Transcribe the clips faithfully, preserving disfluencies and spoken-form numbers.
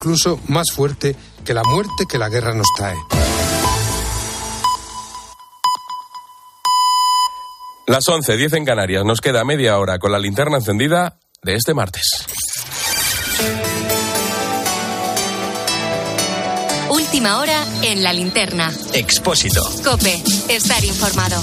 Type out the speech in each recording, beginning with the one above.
incluso más fuerte que la muerte que la guerra nos trae. Las once, diez en Canarias. Nos queda media hora con la linterna encendida de este martes. Última hora en la linterna. Expósito. COPE. Estar informado.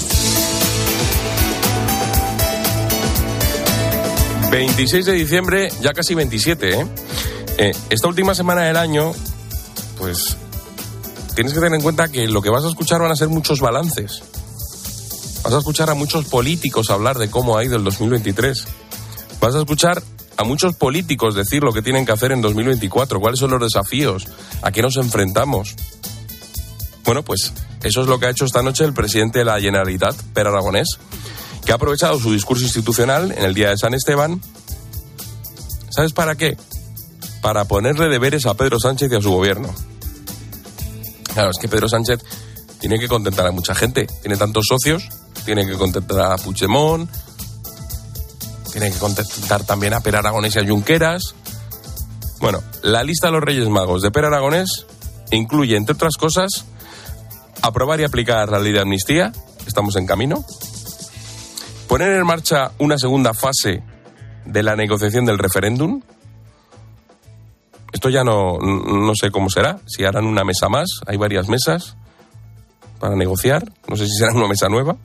veintiséis de diciembre, ya casi veintisiete, ¿eh? Eh, esta última semana del año, pues tienes que tener en cuenta que lo que vas a escuchar van a ser muchos balances. Vas a escuchar a muchos políticos hablar de cómo ha ido el dos mil veintitrés. Vas a escuchar a muchos políticos decir lo que tienen que hacer en dos mil veinticuatro, cuáles son los desafíos, a qué nos enfrentamos. Bueno, pues eso es lo que ha hecho esta noche el presidente de la Generalitat, Pere Aragonès, que ha aprovechado su discurso institucional en el día de San Esteban. ¿Sabes para qué? Para ponerle deberes a Pedro Sánchez y a su gobierno. Claro, es que Pedro Sánchez tiene que contentar a mucha gente. Tiene tantos socios, tiene que contentar a Puigdemont, tiene que contentar también a Pere Aragonès y a Junqueras. Bueno, la lista de los Reyes Magos de Pere Aragonès incluye, entre otras cosas, aprobar y aplicar la ley de amnistía, estamos en camino, poner en marcha una segunda fase de la negociación del referéndum. Esto ya no, no sé cómo será, si harán una mesa más, hay varias mesas para negociar, no sé si será una mesa nueva.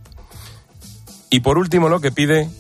Y por último lo que pide,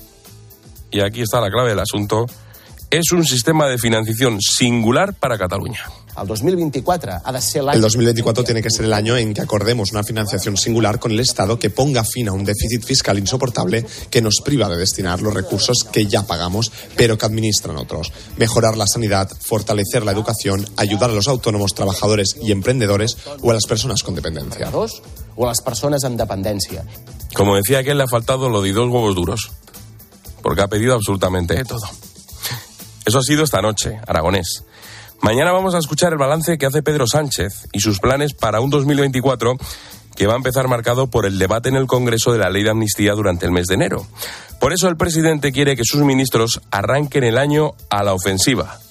y aquí está la clave del asunto, es un sistema de financiación singular para Cataluña. El dos mil veinticuatro ha de ser el año... El dos mil veinticuatro tiene que ser el año en que acordemos una financiación singular con el Estado que ponga fin a un déficit fiscal insoportable que nos priva de destinar los recursos que ya pagamos, pero que administran otros. Mejorar la sanidad, fortalecer la educación, ayudar a los autónomos, trabajadores y emprendedores o a las personas con dependencia. O a las personas en dependencia. Como decía aquel, le ha faltado lo de dos huevos duros, porque ha pedido absolutamente de todo. Eso ha sido esta noche, Aragonés. Mañana vamos a escuchar el balance que hace Pedro Sánchez y sus planes para un dos mil veinticuatro que va a empezar marcado por el debate en el Congreso de la ley de amnistía durante el mes de enero. Por eso el presidente quiere que sus ministros arranquen el año a la ofensiva,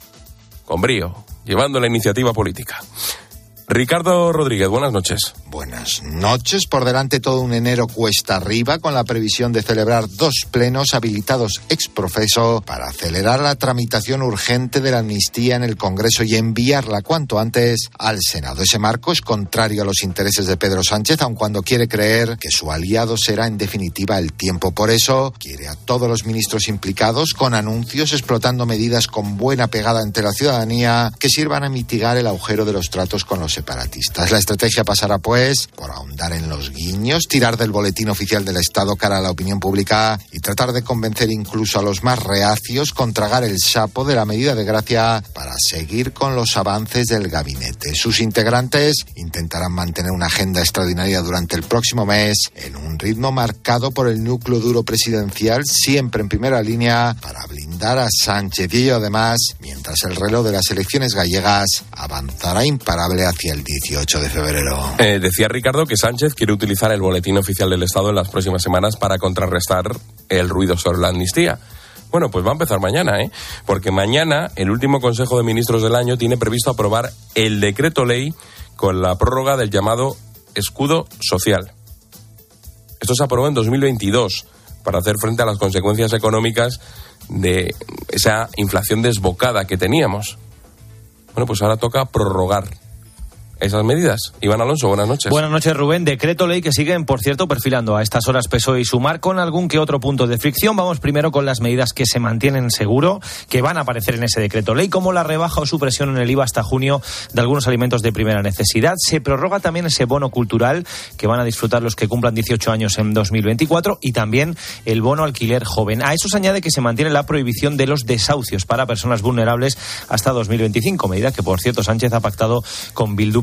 con brío, llevando la iniciativa política. Ricardo Rodríguez, buenas noches. Buenas noches. Por delante todo un enero cuesta arriba, con la previsión de celebrar dos plenos habilitados ex profeso para acelerar la tramitación urgente de la amnistía en el Congreso y enviarla cuanto antes al Senado. Ese marco es contrario a los intereses de Pedro Sánchez, aun cuando quiere creer que su aliado será en definitiva el tiempo. Por eso quiere a todos los ministros implicados con anuncios, explotando medidas con buena pegada entre la ciudadanía que sirvan a mitigar el agujero de los tratos con los separatistas. La estrategia pasará, pues, por ahondar en los guiños, tirar del boletín oficial del Estado cara a la opinión pública y tratar de convencer incluso a los más reacios con tragar el sapo de la medida de gracia para seguir con los avances del gabinete. Sus integrantes intentarán mantener una agenda extraordinaria durante el próximo mes en un ritmo marcado por el núcleo duro presidencial, siempre en primera línea para blindar a Sánchez, y ello además mientras el reloj de las elecciones gallegas avanzará imparable hacia el dieciocho de febrero. Eh, decía Ricardo que Sánchez quiere utilizar el boletín oficial del Estado en las próximas semanas para contrarrestar el ruido sobre la amnistía. Bueno, pues va a empezar mañana, ¿eh? Porque mañana el último Consejo de Ministros del año tiene previsto aprobar el decreto ley con la prórroga del llamado escudo social. Esto se aprobó en dos mil veintidós para hacer frente a las consecuencias económicas de esa inflación desbocada que teníamos. Bueno, pues ahora toca prorrogar esas medidas. Iván Alonso, buenas noches. Buenas noches, Rubén. Decreto ley que siguen, por cierto, perfilando a estas horas P S O E y Sumar con algún que otro punto de fricción. Vamos primero con las medidas que se mantienen seguro, que van a aparecer en ese decreto ley, como la rebaja o supresión en el I V A hasta junio de algunos alimentos de primera necesidad. Se prorroga también ese bono cultural que van a disfrutar los que cumplan dieciocho años en dos mil veinticuatro y también el bono alquiler joven. A eso se añade que se mantiene la prohibición de los desahucios para personas vulnerables hasta dos mil veinticinco, medida que, por cierto, Sánchez ha pactado con Bildu,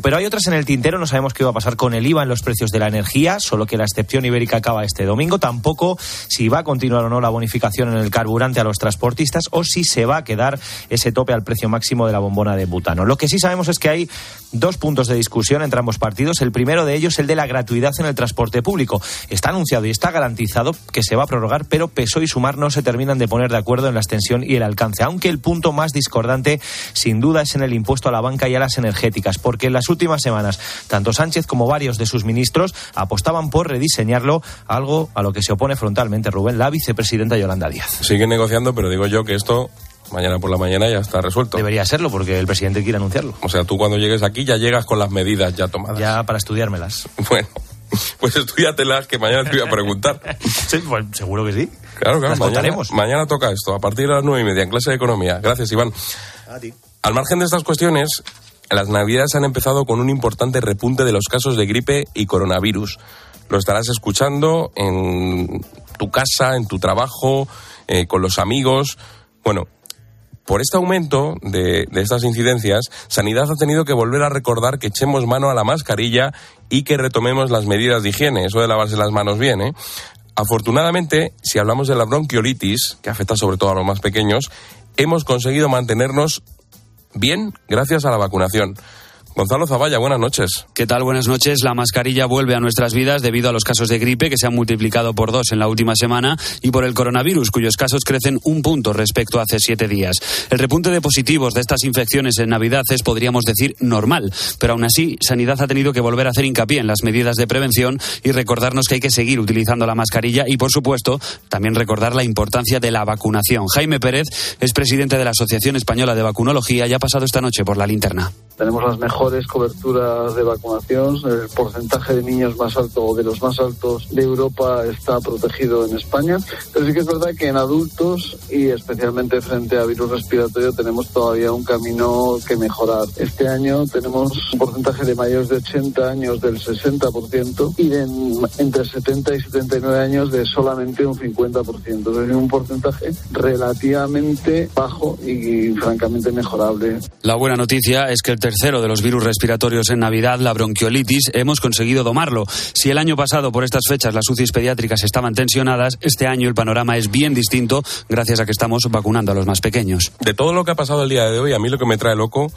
Pero hay otras en el tintero, no sabemos qué va a pasar con el I V A en los precios de la energía, solo que la excepción ibérica acaba este domingo. Tampoco si va a continuar o no la bonificación en el carburante a los transportistas o si se va a quedar ese tope al precio máximo de la bombona de butano. Lo que sí sabemos es que hay dos puntos de discusión entre ambos partidos. El primero de ellos, el de la gratuidad en el transporte público. Está anunciado y está garantizado que se va a prorrogar, pero P S O E y Sumar no se terminan de poner de acuerdo en la extensión y el alcance, aunque el punto más discordante sin duda es en el impuesto a la banca y a las energéticas, porque en las últimas semanas tanto Sánchez como varios de sus ministros apostaban por rediseñarlo, algo a lo que se opone frontalmente Rubén, la vicepresidenta Yolanda Díaz. Siguen negociando, pero digo yo que esto mañana por la mañana ya está resuelto. Debería serlo, porque el presidente quiere anunciarlo. O sea, tú cuando llegues aquí ya llegas con las medidas ya tomadas. Ya para estudiármelas. Bueno, pues estudiátelas, que mañana te voy a preguntar. Sí, pues seguro que sí. Claro, claro. Las Mañana, mañana toca esto, a partir de las nueve y media, en clase de economía. Gracias, Iván. A ti. Al margen de estas cuestiones, las navidades han empezado con un importante repunte de los casos de gripe y coronavirus. Lo estarás escuchando en tu casa, en tu trabajo, eh, con los amigos. Bueno, por este aumento de, de estas incidencias, Sanidad ha tenido que volver a recordar que echemos mano a la mascarilla y que retomemos las medidas de higiene, eso de lavarse las manos bien, ¿eh? Afortunadamente, si hablamos de la bronquiolitis, que afecta sobre todo a los más pequeños, hemos conseguido mantenernos bien gracias a la vacunación. Gonzalo Zavalla, buenas noches. ¿Qué tal? Buenas noches. La mascarilla vuelve a nuestras vidas debido a los casos de gripe que se han multiplicado por dos en la última semana y por el coronavirus, cuyos casos crecen un punto respecto a hace siete días. El repunte de positivos de estas infecciones en Navidad es, podríamos decir, normal, pero aún así, Sanidad ha tenido que volver a hacer hincapié en las medidas de prevención y recordarnos que hay que seguir utilizando la mascarilla y, por supuesto, también recordar la importancia de la vacunación. Jaime Pérez es presidente de la Asociación Española de Vacunología y ha pasado esta noche por la linterna. Tenemos las mejores coberturas de vacunación, el porcentaje de niños más alto o de los más altos de Europa está protegido en España, pero sí que es verdad que en adultos y especialmente frente a virus respiratorio tenemos todavía un camino que mejorar. Este año tenemos un porcentaje de mayores de ochenta años del sesenta por ciento y de entre setenta y setenta y nueve años de solamente un cincuenta por ciento, es decir, un porcentaje relativamente bajo y, y francamente mejorable. La buena noticia es que el tercero de los virus respiratorios en Navidad, la bronquiolitis, hemos conseguido domarlo. Si el año pasado por estas fechas las U C Is pediátricas estaban tensionadas, este año el panorama es bien distinto gracias a que estamos vacunando a los más pequeños. De todo lo que ha pasado el día de hoy, a mí lo que me trae loco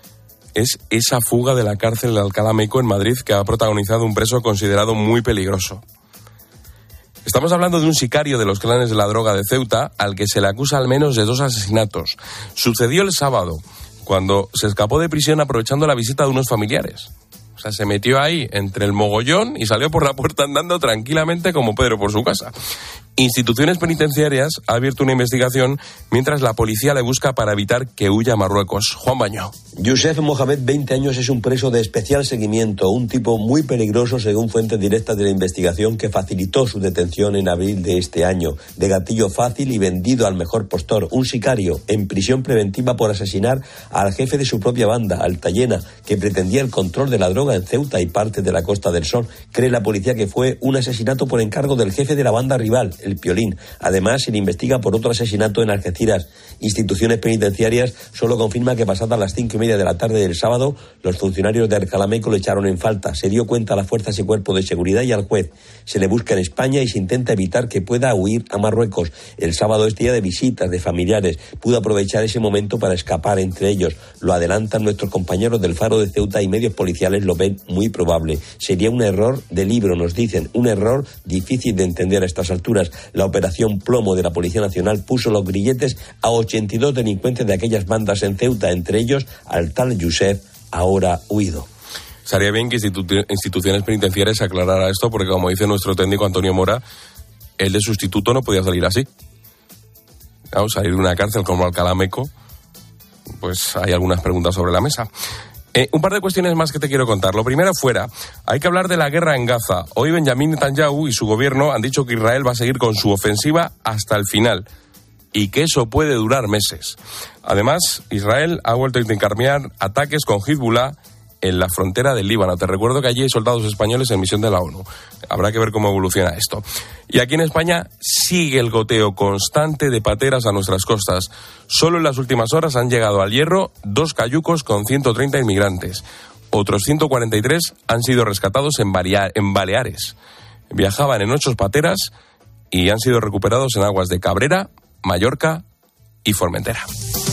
es esa fuga de la cárcel de Alcalá Meco en Madrid que ha protagonizado un preso considerado muy peligroso. Estamos hablando de un sicario de los clanes de la droga de Ceuta al que se le acusa al menos de dos asesinatos. Sucedió el sábado, cuando se escapó de prisión aprovechando la visita de unos familiares. O sea, se metió ahí entre el mogollón y salió por la puerta andando tranquilamente como Pedro por su casa. Instituciones Penitenciarias ha abierto una investigación mientras la policía le busca para evitar que huya a Marruecos. Juan Bañó. Youssef Mohamed, veinte años, es un preso de especial seguimiento, un tipo muy peligroso según fuentes directas de la investigación que facilitó su detención en abril de este año. De gatillo fácil y vendido al mejor postor, un sicario en prisión preventiva por asesinar al jefe de su propia banda, Altayena, que pretendía el control de la droga en Ceuta y parte de la Costa del Sol. Cree la policía que fue un asesinato por encargo del jefe de la banda rival, el Piolín. Además, se le investiga por otro asesinato en Algeciras. Instituciones penitenciarias solo confirman que pasadas las cinco y media de la tarde del sábado, los funcionarios de Alcalá Meco le echaron en falta. Se dio cuenta a las fuerzas y cuerpos de seguridad y al juez. Se le busca en España y se intenta evitar que pueda huir a Marruecos. El sábado es día de visitas, de familiares. Pudo aprovechar ese momento para escapar entre ellos. Lo adelantan nuestros compañeros del Faro de Ceuta y medios policiales lo ven muy probable. Sería un error de libro, nos dicen. Un error difícil de entender a estas alturas. La operación Plomo de la Policía Nacional puso los grilletes a ochenta y dos delincuentes de aquellas bandas en Ceuta, entre ellos al tal Youssef, ahora huido. Sería bien que institu- instituciones penitenciarias aclarara esto, porque como dice nuestro técnico Antonio Mora, el de sustituto no podía salir así. Claro, salir de una cárcel como Alcalá Meco, pues hay algunas preguntas sobre la mesa. Eh, un par de cuestiones más que te quiero contar. Lo primero fuera, hay que hablar de la guerra en Gaza. Hoy Benjamín Netanyahu y su gobierno han dicho que Israel va a seguir con su ofensiva hasta el final y que eso puede durar meses. Además, Israel ha vuelto a intercambiar ataques con Hezbollah en la frontera del Líbano. Te recuerdo que allí hay soldados españoles en misión de la ONU. Habrá que ver cómo evoluciona esto. Y aquí en España sigue el goteo constante de pateras a nuestras costas. Solo en las últimas horas han llegado al Hierro dos cayucos con ciento treinta inmigrantes. Otros ciento cuarenta y tres han sido rescatados en, Baria- en Baleares. Viajaban en ocho pateras y han sido recuperados en aguas de Cabrera, Mallorca y Formentera.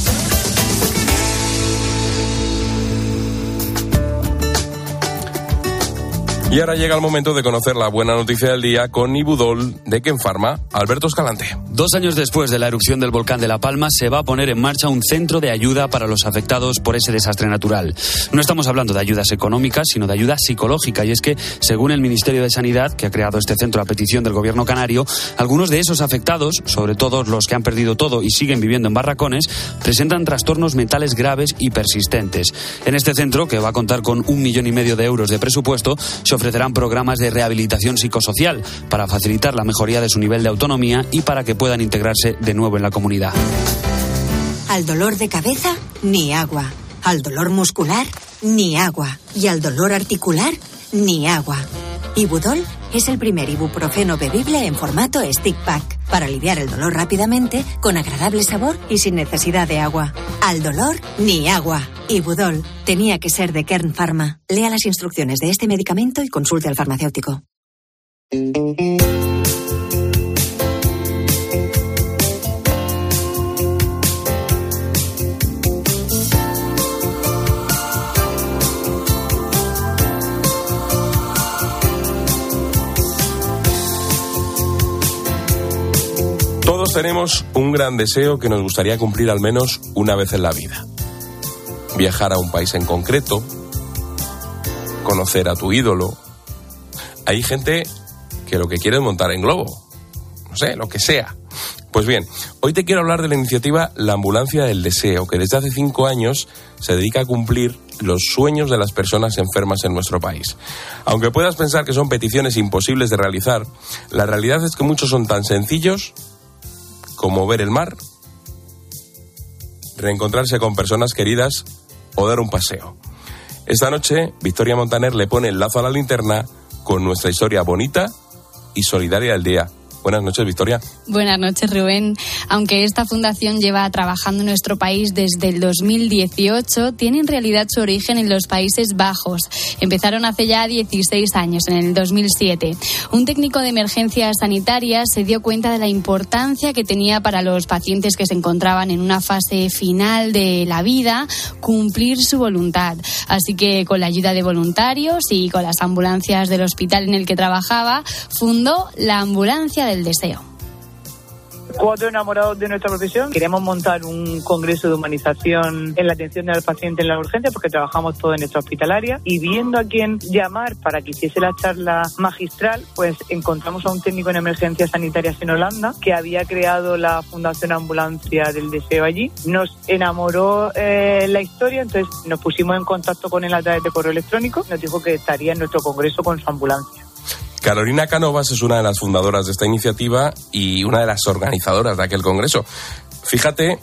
Y ahora llega el momento de conocer la buena noticia del día con Ibudol de Kenfarma, Alberto Escalante. Dos años después de la erupción del volcán de La Palma, se va a poner en marcha un centro de ayuda para los afectados por ese desastre natural. No estamos hablando de ayudas económicas, sino de ayuda psicológica. Y es que, según el Ministerio de Sanidad, que ha creado este centro a petición del gobierno canario, algunos de esos afectados, sobre todo los que han perdido todo y siguen viviendo en barracones, presentan trastornos mentales graves y persistentes. En este centro, que va a contar con un millón y medio de euros de presupuesto, se ofrecerán programas de rehabilitación psicosocial para facilitar la mejoría de su nivel de autonomía y para que puedan integrarse de nuevo en la comunidad. Al dolor de cabeza, ni agua. Al dolor muscular, ni agua. Y al dolor articular, ni agua. Ibudol es el primer ibuprofeno bebible en formato stick pack para aliviar el dolor rápidamente, con agradable sabor y sin necesidad de agua. Al dolor, ni agua. Ibudol tenía que ser de Kern Pharma. Lea las instrucciones de este medicamento y consulte al farmacéutico. Todos tenemos un gran deseo que nos gustaría cumplir al menos una vez en la vida. Viajar a un país en concreto, conocer a tu ídolo. Hay gente que lo que quiere es montar en globo, no sé, lo que sea. Pues bien, hoy te quiero hablar de la iniciativa La Ambulancia del Deseo, que desde hace cinco años se dedica a cumplir los sueños de las personas enfermas en nuestro país. Aunque puedas pensar que son peticiones imposibles de realizar, la realidad es que muchos son tan sencillos como ver el mar, reencontrarse con personas queridas o dar un paseo. Esta noche, Victoria Montaner le pone el lazo a la linterna con nuestra historia bonita y solidaria del día. Buenas noches, Victoria. Buenas noches, Rubén. Aunque esta fundación lleva trabajando en nuestro país desde el dos mil dieciocho, tiene en realidad su origen en los Países Bajos. Empezaron hace ya dieciséis años, en el dos mil siete. Un técnico de emergencias sanitarias se dio cuenta de la importancia que tenía para los pacientes que se encontraban en una fase final de la vida cumplir su voluntad. Así que, con la ayuda de voluntarios y con las ambulancias del hospital en el que trabajaba, fundó la Ambulancia del Deseo. Cuatro enamorados de nuestra profesión. Queremos montar un congreso de humanización en la atención al paciente en la urgencia, porque trabajamos todo en nuestra hospitalaria, y viendo a quién llamar para que hiciese la charla magistral, pues encontramos a un técnico en emergencias sanitarias en Holanda que había creado la Fundación Ambulancia del Deseo allí. Nos enamoró eh, la historia, entonces nos pusimos en contacto con él a través de correo electrónico. Nos dijo que estaría en nuestro congreso con su ambulancia. Carolina Cánovas es una de las fundadoras de esta iniciativa y una de las organizadoras de aquel congreso. Fíjate,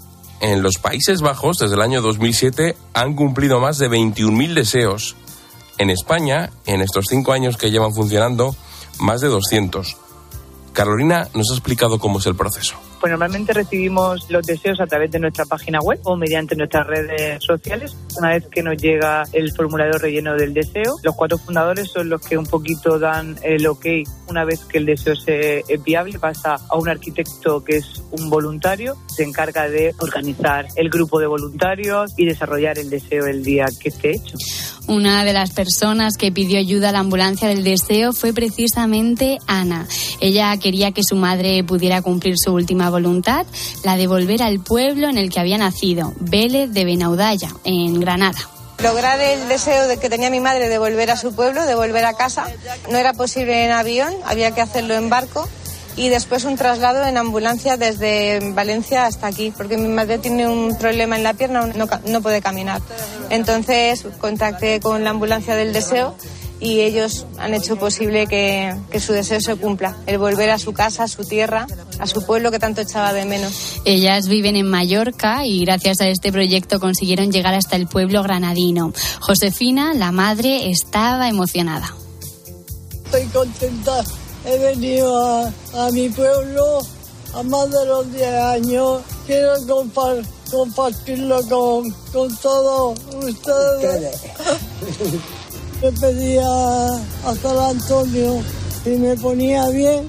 en los Países Bajos, desde el año dos mil siete, han cumplido más de veintiún mil deseos. En España, en estos cinco años que llevan funcionando, más de doscientos. Carolina nos ha explicado cómo es el proceso. Pues normalmente recibimos los deseos a través de nuestra página web o mediante nuestras redes sociales. Una vez que nos llega el formulario relleno del deseo, los cuatro fundadores son los que un poquito dan el ok. Una vez que el deseo se, es viable, pasa a un arquitecto que es un voluntario, se encarga de organizar el grupo de voluntarios y desarrollar el deseo el día que esté hecho. Una de las personas que pidió ayuda a la Ambulancia del Deseo fue precisamente Ana. Ella quería que su madre pudiera cumplir su última voluntad, la de volver al pueblo en el que había nacido, Vélez de Benaudalla, en Granada. Lograr el deseo de que tenía mi madre de volver a su pueblo, de volver a casa, no era posible en avión, había que hacerlo en barco. Y después un traslado en ambulancia desde Valencia hasta aquí, porque mi madre tiene un problema en la pierna, no, no puede caminar. Entonces contacté con la Ambulancia del Deseo y ellos han hecho posible que, que su deseo se cumpla, el volver a su casa, a su tierra, a su pueblo que tanto echaba de menos. Ellas viven en Mallorca y gracias a este proyecto consiguieron llegar hasta el pueblo granadino. Josefina, la madre, estaba emocionada. Estoy contenta. He venido a, a mi pueblo a más de los diez años. Quiero compartirlo con, con todos ustedes. Me pedía a San Antonio y me ponía bien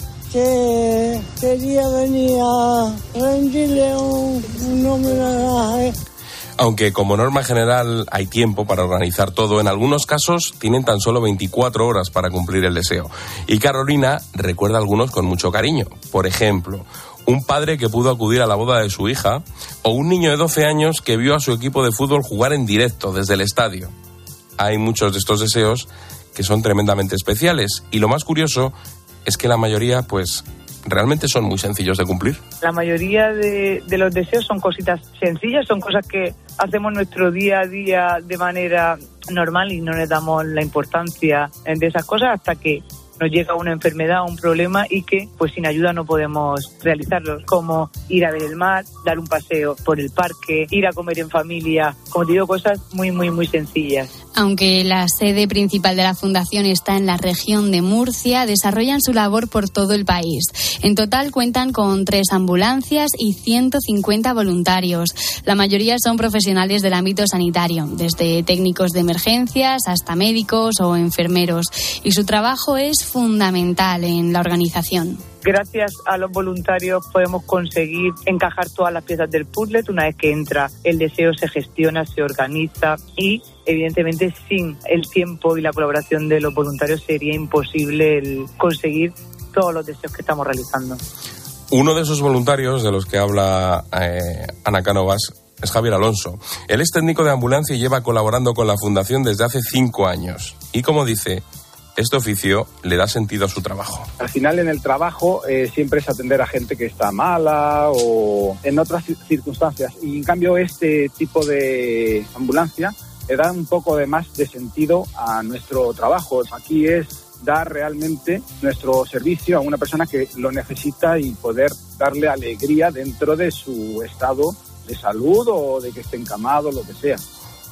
que quería venir a rendirle un, un homenaje. Aunque como norma general hay tiempo para organizar todo, en algunos casos tienen tan solo veinticuatro horas para cumplir el deseo. Y Carolina recuerda algunos con mucho cariño. Por ejemplo, un padre que pudo acudir a la boda de su hija, o un niño de doce años que vio a su equipo de fútbol jugar en directo desde el estadio. Hay muchos de estos deseos que son tremendamente especiales, y lo más curioso es que la mayoría, pues, realmente son muy sencillos de cumplir. La mayoría de, de los deseos son cositas sencillas, son cosas que hacemos nuestro día a día de manera normal y no le damos la importancia de esas cosas hasta que nos llega una enfermedad o un problema y que pues sin ayuda no podemos realizarlos, como ir a ver el mar, dar un paseo por el parque, ir a comer en familia, como te digo, cosas muy muy muy sencillas. Aunque la sede principal de la Fundación está en la región de Murcia, desarrollan su labor por todo el país. En total cuentan con tres ambulancias y ciento cincuenta voluntarios. La mayoría son profesionales del ámbito sanitario, desde técnicos de emergencias hasta médicos o enfermeros. Y su trabajo es fundamental en la organización. Gracias a los voluntarios podemos conseguir encajar todas las piezas del puzzle. Una vez que entra el deseo se gestiona, se organiza y evidentemente sin el tiempo y la colaboración de los voluntarios sería imposible el conseguir todos los deseos que estamos realizando. Uno de esos voluntarios de los que habla eh, Ana Cánovas es Javier Alonso. Él es técnico de ambulancia y lleva colaborando con la Fundación desde hace cinco años. Y como dice, este oficio le da sentido a su trabajo. Al final en el trabajo eh, siempre es atender a gente que está mala o en otras circunstancias. Y en cambio este tipo de ambulancia le da un poco de más de sentido a nuestro trabajo. Aquí es dar realmente nuestro servicio a una persona que lo necesita y poder darle alegría dentro de su estado de salud o de que esté encamado, lo que sea.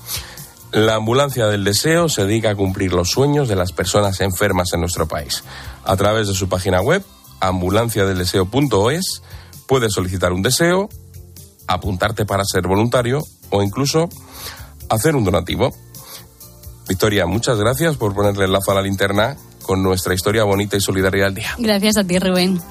La ambulancia del deseo se dedica a cumplir los sueños de las personas enfermas en nuestro país. A través de su página web, ambulancia del deseo punto es, puedes solicitar un deseo, apuntarte para ser voluntario o incluso hacer un donativo. Victoria, muchas gracias por ponerle el lazo a la linterna con nuestra historia bonita y solidaria del día. Gracias a ti, Rubén.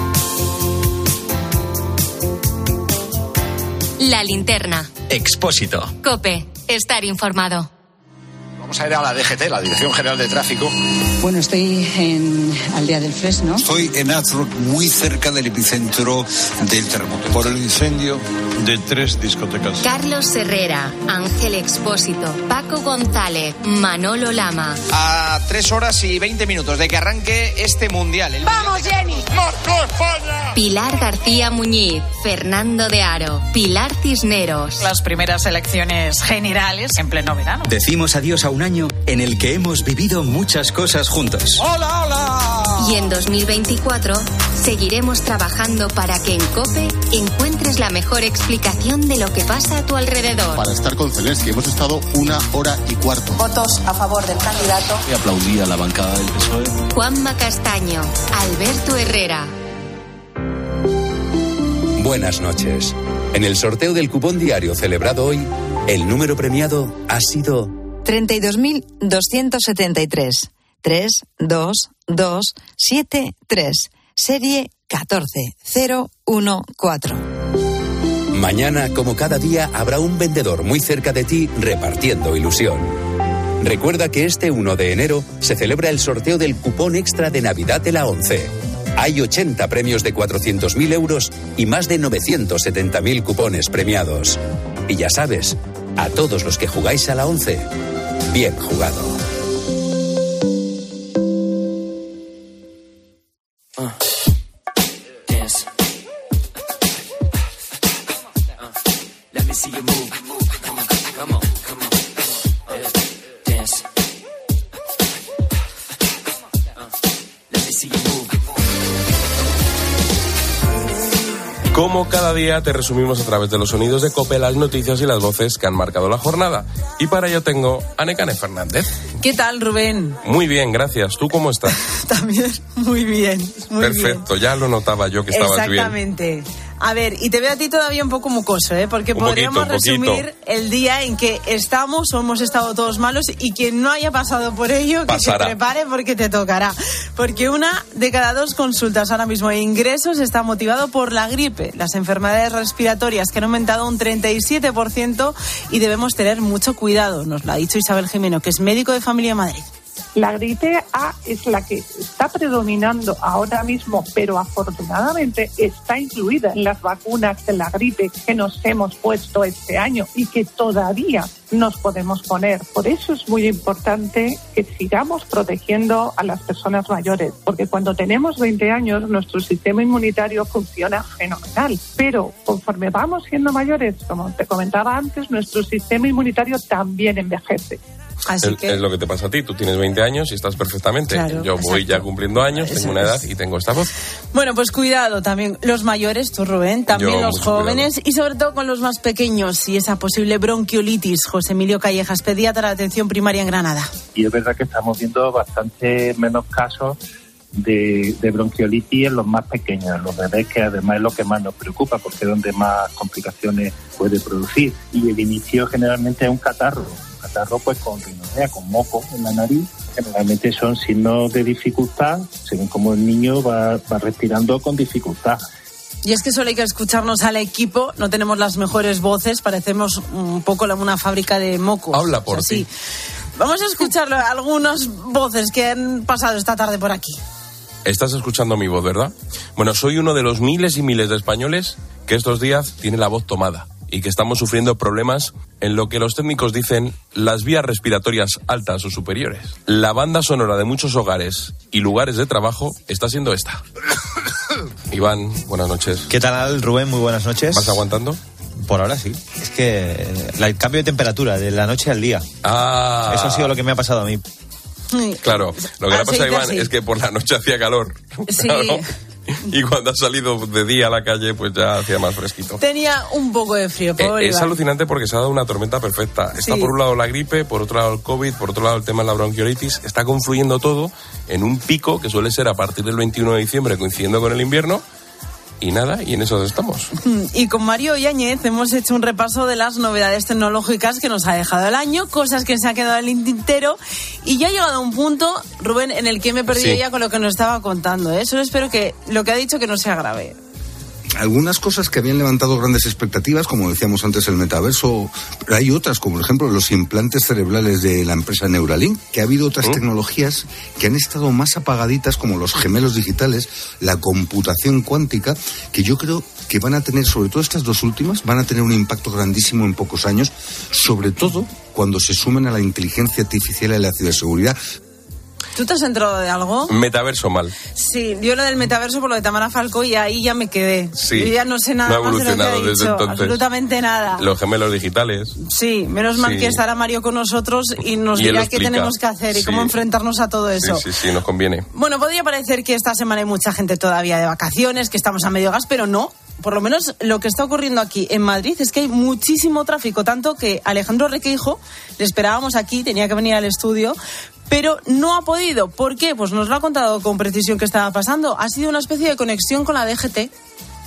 La linterna. Expósito. COPE. Estar informado. Vamos a ir a la D G T, la Dirección General de Tráfico. Bueno, estoy en Aldea del Fresno. Estoy en Azrock, muy cerca del epicentro del terremoto. Por el incendio de tres discotecas. Carlos Herrera, Ángel Expósito, Paco González, Manolo Lama. A tres horas y veinte minutos de que arranque este mundial. El ¡Vamos, Jenny! ¡Marco España! Pilar García Muñiz, Fernando de Aro, Pilar Cisneros. Las primeras elecciones generales en pleno verano. Decimos adiós a un año en el que hemos vivido muchas cosas juntos. ¡Hola, hola! Y en dos mil veinticuatro seguiremos trabajando para que en COPE encuentres la mejor explicación de lo que pasa a tu alrededor. Para estar con Zelensky hemos estado una hora y cuarto. Votos a favor del candidato. Y aplaudí a la bancada del P S O E. Juanma Castaño, Alberto Herrera. Buenas noches. En el sorteo del cupón diario celebrado hoy, el número premiado ha sido treinta y dos mil doscientos setenta y tres. tres dos dos siete tres. Serie catorce cero uno cuatro. Mañana, como cada día, habrá un vendedor muy cerca de ti repartiendo ilusión. Recuerda que este uno de enero se celebra el sorteo del cupón extra de Navidad de la ONCE. Hay ochenta premios de cuatrocientos mil euros y más de novecientos setenta mil cupones premiados. Y ya sabes, a todos los que jugáis a la ONCE, bien jugado. Uh. Dance. Uh. Let me see you move. Come on, come on, come on. Uh. Dance. Uh. Let me see you move. Como cada día te resumimos a través de los sonidos de COPE las noticias y las voces que han marcado la jornada. Y para ello tengo a Nekane Fernández. ¿Qué tal, Rubén? Muy bien, gracias. ¿Tú cómo estás? También, muy bien. Muy Perfecto, bien. Ya lo notaba yo que estabas bien. Exactamente. A ver, y te veo a ti todavía un poco mucoso, ¿eh? Porque un podríamos poquito, resumir el día en que estamos o hemos estado todos malos, y quien no haya pasado por ello, Pasará. que se prepare porque te tocará. Porque una de cada dos consultas ahora mismo e ingresos está motivado por la gripe, las enfermedades respiratorias que han aumentado un treinta y siete por ciento, y debemos tener mucho cuidado. Nos lo ha dicho Isabel Jimeno, que es médico de familia en Madrid. La gripe A es la que está predominando ahora mismo, pero afortunadamente está incluida en las vacunas de la gripe que nos hemos puesto este año y que todavía nos podemos poner. Por eso es muy importante que sigamos protegiendo a las personas mayores, porque cuando tenemos veinte años nuestro sistema inmunitario funciona fenomenal, pero conforme vamos siendo mayores, como te comentaba antes, nuestro sistema inmunitario también envejece. Así es, que... es lo que te pasa a ti, tú tienes veinte años y estás perfectamente. Claro, yo voy exacto. ya cumpliendo años, Eso tengo una edad es. y tengo esta voz. Bueno, pues cuidado también los mayores, tú Rubén, también Yo, los mucho jóvenes cuidado. y sobre todo con los más pequeños y esa posible bronquiolitis. José Emilio Callejas, pediatra de atención primaria en Granada. Y es verdad que estamos viendo bastante menos casos de, de bronquiolitis en los más pequeños, en los bebés, que además es lo que más nos preocupa porque es donde más complicaciones puede producir. Y el inicio generalmente es un catarro. Catarro pues con rinorrea, con moco en la nariz. Generalmente son signos de dificultad, se ven como el niño va, va respirando con dificultad. Y es que solo hay que escucharnos al equipo, no tenemos las mejores voces, parecemos un poco una fábrica de mocos. Habla por o sea, ti. sí. Vamos a escuchar algunas voces que han pasado esta tarde por aquí. Estás escuchando mi voz, ¿verdad? Bueno, soy uno de los miles y miles de españoles que estos días tiene la voz tomada y que estamos sufriendo problemas en lo que los técnicos dicen las vías respiratorias altas o superiores. La banda sonora de muchos hogares y lugares de trabajo está siendo esta. Iván, buenas noches. ¿Qué tal, Rubén? Muy buenas noches. ¿Vas aguantando? Por ahora sí. Es que el cambio de temperatura de la noche al día. Ah. Eso ha sido lo que me ha pasado a mí. Claro, lo que le ha pasado a Iván así. es que por la noche hacía calor. Sí. Claro. Y cuando ha salido de día a la calle, pues ya hacía más fresquito. Tenía un poco de frío, pobre Eh, es Iván. alucinante porque se ha dado una tormenta perfecta. Está Sí. por un lado la gripe, por otro lado el COVID, por otro lado el tema de la bronquiolitis. Está confluyendo todo en un pico que suele ser a partir del veintiuno de diciembre, coincidiendo con el invierno. Y nada, y en eso estamos. Y con Mario Yáñez hemos hecho un repaso de las novedades tecnológicas que nos ha dejado el año, cosas que se ha quedado en el tintero, y ya ha llegado a un punto, Rubén, en el que me he perdido Sí. ya con lo que nos estaba contando, ¿eh? Solo espero que lo que ha dicho que no sea grave. Algunas cosas que habían levantado grandes expectativas, como decíamos antes, el metaverso, pero hay otras, como por ejemplo los implantes cerebrales de la empresa Neuralink, que ha habido otras ¿Mm? tecnologías que han estado más apagaditas, como los gemelos digitales, la computación cuántica, que yo creo que van a tener, sobre todo estas dos últimas, van a tener un impacto grandísimo en pocos años, sobre todo cuando se sumen a la inteligencia artificial y la ciberseguridad. ¿Tú te has enterado de algo? Metaverso mal. Sí, yo lo del metaverso por lo de Tamara Falcó y ahí ya me quedé. Sí. Yo ya no sé nada No ha más de lo que ha evolucionado desde dicho, entonces. absolutamente nada. Los gemelos digitales. Sí, menos mal Sí. que estará Mario con nosotros y nos Y él dirá lo qué explica. tenemos que hacer y Sí. cómo enfrentarnos a todo eso. Sí, sí, sí, nos conviene. Bueno, podría parecer que esta semana hay mucha gente todavía de vacaciones, que estamos a medio gas, pero no. Por lo menos lo que está ocurriendo aquí en Madrid es que hay muchísimo tráfico, tanto que Alejandro Requeijo, le esperábamos aquí, tenía que venir al estudio, pero no ha podido. ¿Por qué? Pues nos lo ha contado con precisión qué estaba pasando. Ha sido una especie de conexión con la D G T.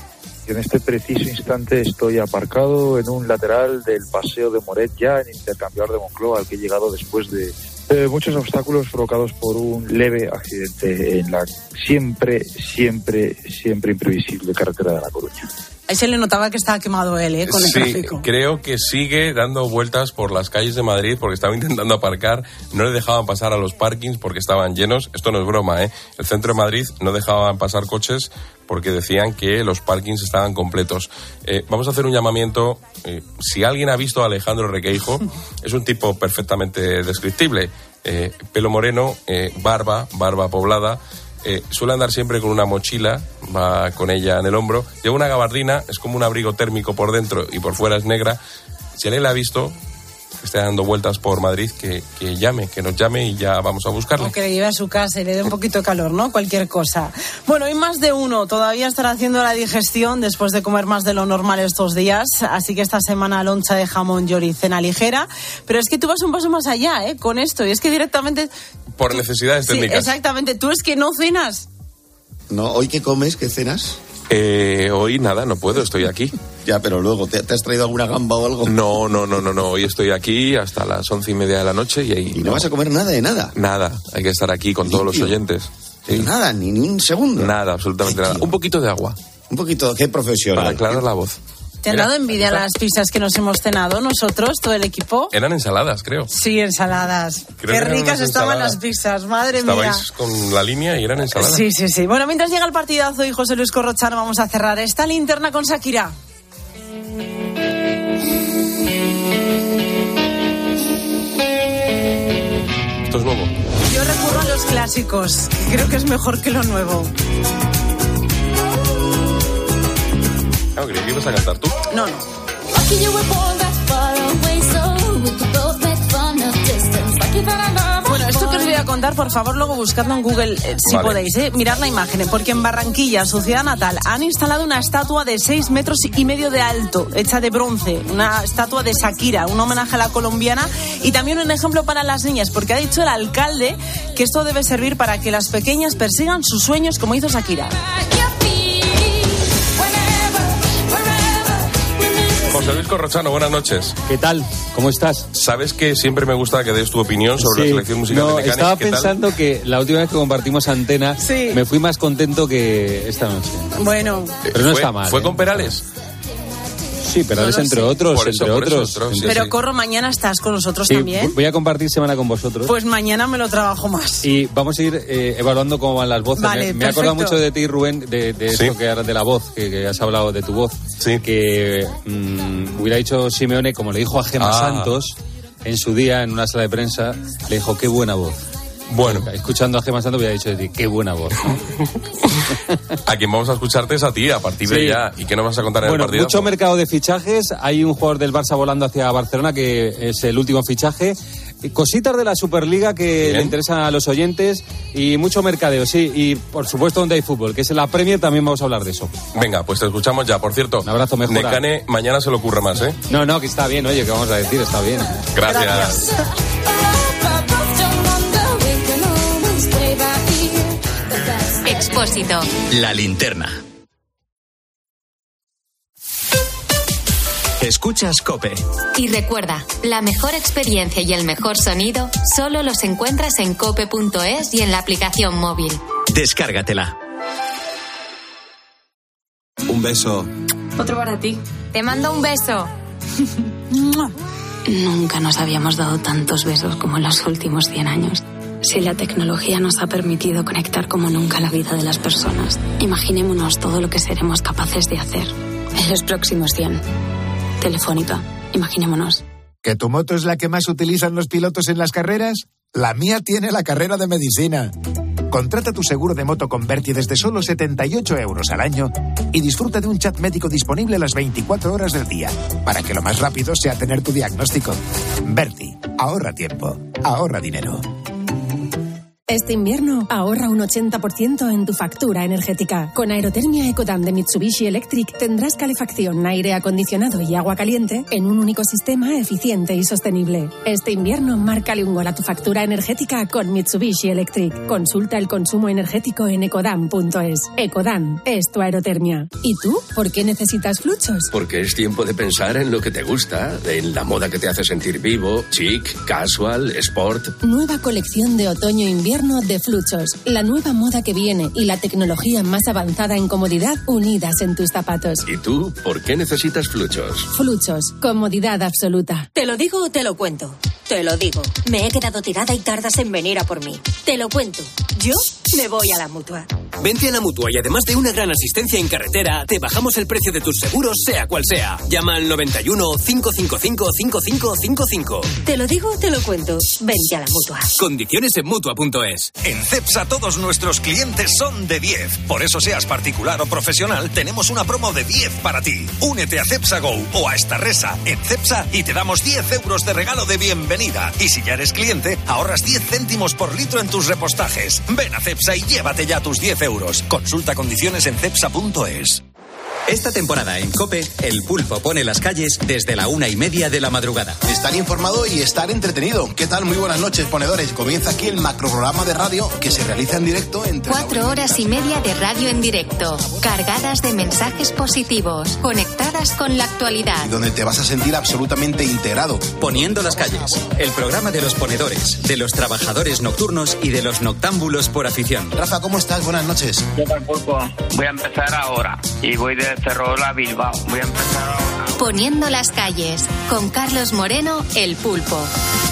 En este preciso instante estoy aparcado en un lateral del Paseo de Moret, ya en Intercambiador de Moncloa, al que he llegado después de eh, muchos obstáculos provocados por un leve accidente en la siempre, siempre, siempre imprevisible carretera de La Coruña. Ahí se le notaba que estaba quemado él, ¿eh? Con el Sí, tráfico. creo que sigue dando vueltas por las calles de Madrid porque estaba intentando aparcar, no le dejaban pasar a los parkings porque estaban llenos. Esto no es broma, ¿eh? El centro de Madrid no dejaban pasar coches porque decían que los parkings estaban completos. Eh, vamos a hacer un llamamiento. Eh, si alguien ha visto a Alejandro Requeijo, es un tipo perfectamente descriptible. Eh, pelo moreno, eh, barba, barba poblada. Eh, suele andar siempre con una mochila, va con ella en el hombro, lleva una gabardina, es como un abrigo térmico por dentro y por fuera es negra. Si alguien la ha visto, que esté dando vueltas por Madrid, que, que llame, que nos llame y ya vamos a buscarle. O que le lleve a su casa y le dé un poquito de calor, ¿no? Cualquier cosa. Bueno, hay más de uno. Todavía estará haciendo la digestión después de comer más de lo normal estos días. Así que esta semana loncha de jamón york, cena ligera. Pero es que tú vas un paso más allá, ¿eh? Con esto. Y es que directamente... Por necesidades Sí, técnicas. exactamente. Tú es que no cenas. No, ¿hoy qué comes? ¿Qué cenas? Eh, hoy nada, no puedo, estoy aquí. Ya, pero luego, ¿te, ¿te has traído alguna gamba o algo? No, no, no, no, no. Hoy estoy aquí hasta las once y media de la noche y ahí... ¿Y no, no vas a comer nada de nada? Nada, hay que estar aquí con todos los oyentes. ¿Sí? Nada, ni, ni un segundo. Nada, absolutamente nada. Un poquito de agua. Un poquito, qué profesional. Para aclarar la voz. ¿Te han dado envidia las pizzas que nos hemos cenado nosotros, todo el equipo? Eran ensaladas, creo. Sí, ensaladas. Creo Qué que ricas estaban las pizzas, madre Estabais mía. Estabais con la línea y eran ensaladas. Sí, sí, sí. Bueno, mientras llega el partidazo y José Luis Corrochano, vamos a cerrar esta linterna con Shakira. Esto es nuevo. Yo recurro a los clásicos, que creo que es mejor que lo nuevo. No, creí que ibas a cantar tú. No, no. Bueno, esto que os voy a contar, por favor, luego buscadlo en Google, eh, si vale. podéis, eh, mirad la imagen, porque en Barranquilla, su ciudad natal, han instalado una estatua de seis metros y medio de alto, hecha de bronce, una estatua de Shakira, un homenaje a la colombiana y también un ejemplo para las niñas, porque ha dicho el alcalde que esto debe servir para que las pequeñas persigan sus sueños como hizo Shakira. José Luis Corrochano, buenas noches. ¿Qué tal? ¿Cómo estás? Sabes que siempre me gusta que des tu opinión sobre sí. la selección musical no, de Mecánica. Estaba ¿Qué pensando tal? que la última vez que compartimos antena sí. me fui más contento que esta noche. Bueno. Pero no ¿Fue, está mal. ¿Fue ¿eh? con Perales? Sí, Perales no entre sé. otros, Por eso, entre por eso, otros. otros, sí, Pero sí. Corro, mañana estás con nosotros Sí, también. voy a compartir semana con vosotros. Pues mañana me lo trabajo más. Y vamos a ir eh, evaluando cómo van las voces. Vale, me, me he acordado perfecto. mucho de ti, Rubén, de, de Sí. esto que ahora de la voz, que, que has hablado de tu voz. Sí. Que mmm, hubiera dicho Simeone, como le dijo a Gemma Ah. Santos en su día en una sala de prensa, le dijo, qué buena voz. Bueno. Escuchando a Gemma Santos hubiera dicho de ti, qué buena voz. A quien vamos a escucharte es a ti, a partir Sí. de ya. ¿Y qué nos vas a contar en Bueno, el partido? mucho mercado de fichajes. Hay un jugador del Barça volando hacia Barcelona que es el último fichaje. Y cositas de la Superliga que Bien. le interesan a los oyentes y mucho mercadeo, sí. Y por supuesto donde hay fútbol, que es en la Premier, también vamos a hablar de eso. Venga, pues te escuchamos ya. Por cierto, Un abrazo, mejora. Necane mañana se le ocurre más, ¿eh? No, no, que está bien, oye, que vamos a decir, está bien. Gracias. Gracias. Expósito. La linterna. Escuchas COPE. Y recuerda, la mejor experiencia y el mejor sonido solo los encuentras en cope punto es y en la aplicación móvil. Descárgatela. Un beso. Otro para ti. Te mando un beso. Nunca nos habíamos dado tantos besos como en los últimos cien años. Si la tecnología nos ha permitido conectar como nunca la vida de las personas, imaginémonos todo lo que seremos capaces de hacer en los próximos cien. Telefónica, imaginémonos. ¿Que tu moto es la que más utilizan los pilotos en las carreras? La mía tiene la carrera de medicina. Contrata tu seguro de moto con Berti desde solo setenta y ocho euros al año y disfruta de un chat médico disponible las veinticuatro horas del día, para que lo más rápido sea tener tu diagnóstico. Berti, ahorra tiempo, ahorra dinero. Este invierno ahorra un ochenta por ciento en tu factura energética. Con Aerotermia Ecodan de Mitsubishi Electric tendrás calefacción, aire acondicionado y agua caliente en un único sistema eficiente y sostenible. Este invierno márcale un gol a tu factura energética con Mitsubishi Electric. Consulta el consumo energético en ecodan punto es. Ecodan es tu aerotermia. ¿Y tú? ¿Por qué necesitas Fluchos? Porque es tiempo de pensar en lo que te gusta, en la moda que te hace sentir vivo, chic, casual, sport. Nueva colección de otoño-invierno de Fluchos. La nueva moda que viene y la tecnología más avanzada en comodidad unidas en tus zapatos. ¿Y tú, por qué necesitas Fluchos? Fluchos. Comodidad absoluta. ¿Te lo digo o te lo cuento? Te lo digo. Me he quedado tirada y tardas en venir a por mí. Te lo cuento. Yo me voy a la Mutua. Vente a la Mutua y además de una gran asistencia en carretera, te bajamos el precio de tus seguros, sea cual sea. Llama al noventa y uno, cinco cinco cinco, cinco cinco cinco cinco. Te lo digo o te lo cuento. Vente a la Mutua. Condiciones en Mutua punto es. En Cepsa todos nuestros clientes son de diez. Por eso seas particular o profesional, tenemos una promo de diez para ti. Únete a Cepsa Go o a Starresa en Cepsa y te damos diez euros de regalo de bienvenida. Y si ya eres cliente, ahorras diez céntimos por litro en tus repostajes. Ven a Cepsa y llévate ya tus diez euros. Consulta condiciones en cepsa punto es. Esta temporada en COPE, El Pulpo pone las calles desde la una y media de la madrugada. Estar informado y estar entretenido. ¿Qué tal? Muy buenas noches, ponedores. Comienza aquí el macroprograma de radio que se realiza en directo entre... Cuatro horas y media de radio en directo, cargadas de mensajes positivos, conectadas con la actualidad. Y donde te vas a sentir absolutamente integrado. Poniendo las calles, el programa de los ponedores, de los trabajadores nocturnos y de los noctámbulos por afición. Rafa, ¿cómo estás? Buenas noches. ¿Qué tal, Pulpo? Voy a empezar ahora y voy de Ferrol a Bilbao. Voy a empezar ahora. Poniendo las calles, con Carlos Moreno, El Pulpo.